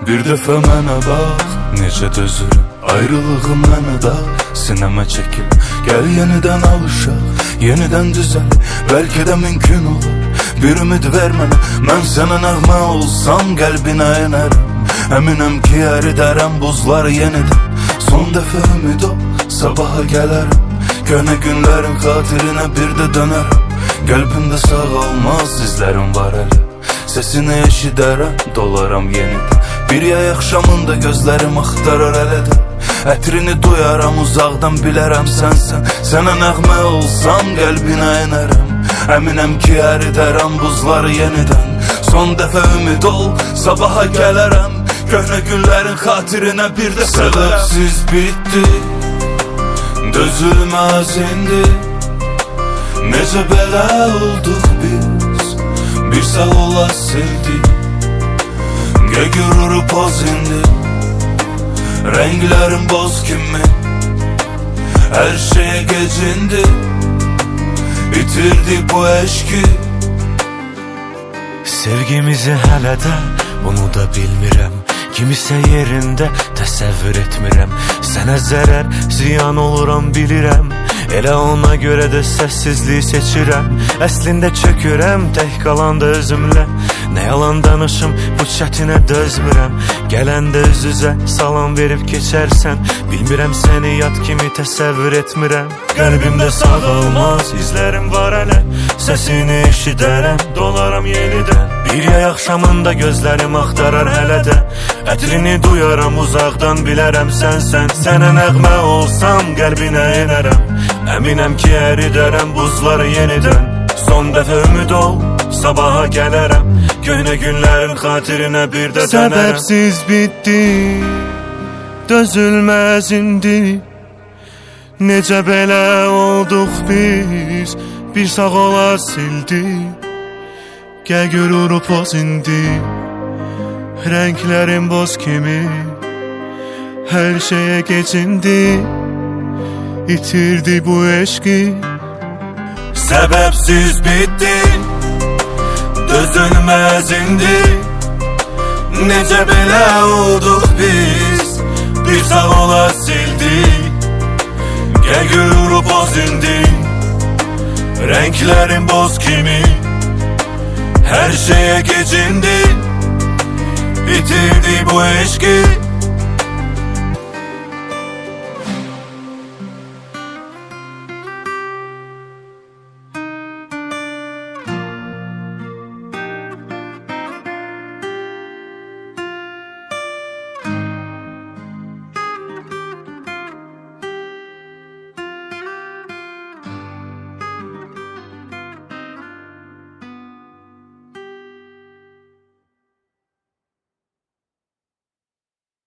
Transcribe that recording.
Bir dəfə mənə bax, necə dözürüm ayrılığım mənə da, sinəmə çəkil. Gəl yenidən alışaq, yenidən düzəl, bəlkə də mümkün olur. Bir ümid ver mənə, mən sənə nəğmə olsam qəlbinə enərəm. Əminəm ki əridərəm buzları yenidən. Son dəfə ümid ol, sabaha gələrəm. Gönə günlərin xatirinə bir də dönərəm. Qəlbimdə sağalmaz izlərim var hələ. Sesini eşidərəm, dolaram yenidən. Bir yay axşamında gözlərim axtarar hələ də. Ətrini duyaram uzaqdan, bilərəm sənsən. Sənə nəğmə olsam qəlbinə enərəm. Əminəm ki əridərəm buzları yenidən. Son dəfə ümid ol, sabaha gələrəm. Köhnə günlərin xatirinə bir də sevərəm. Səbəbsiz bitdi, dözülməz indi. Necə belə olduq biz, bir sağ ola sevdik. Gürürü poz indi, renklerin boz kimi. Her şeye gecindi, bitirdi bu eşki. Sevgimizi hələ də, bunu da bilmirəm. Kimisə yerində təsəvvür etmirəm. Sənə zərər, ziyan oluram bilirəm. Elə ona görə də səssizliyi seçirəm. Əslində çökürəm, tək qalanda özümlə. Nə yalan danışım, bu çətinə dözmürəm. Gələndə üz-üzə salam verib keçərsən. Bilmirəm səni yad kimi təsəvvür etmirəm. Qəlbimdə sağalmaz izlərim var hələ. Səsini eşidərəm, dolaram yenidən. Bir yay axşamında gözlərim axtarar hələ də. Ətrini duyaram uzaqdan, bilərəm sənsən. Sənə nəğmə olsam qəlbinə enərəm. Əminəm ki əridərəm buzları yenidən. Son dəfə ümid ol, sabaha gələrəm. Köhnə günlərin xatirinə bir də dönərəm. Səbəbsiz bitdi, dözülməz indi. Necə belə olduq biz, bir sağ ola sildi. Gəl görürü poz indi, renklərin boz kimi. Hər şeyə gecindi, itirdi bu eşki. Səbəbsiz bitdi, dözülməz indi. Necə belə olduq biz, bir sağ ola sildi. Gəl görürü poz indi, renklərin boz kimi. Hər şeyə gecindi, bitirdi bu eşki.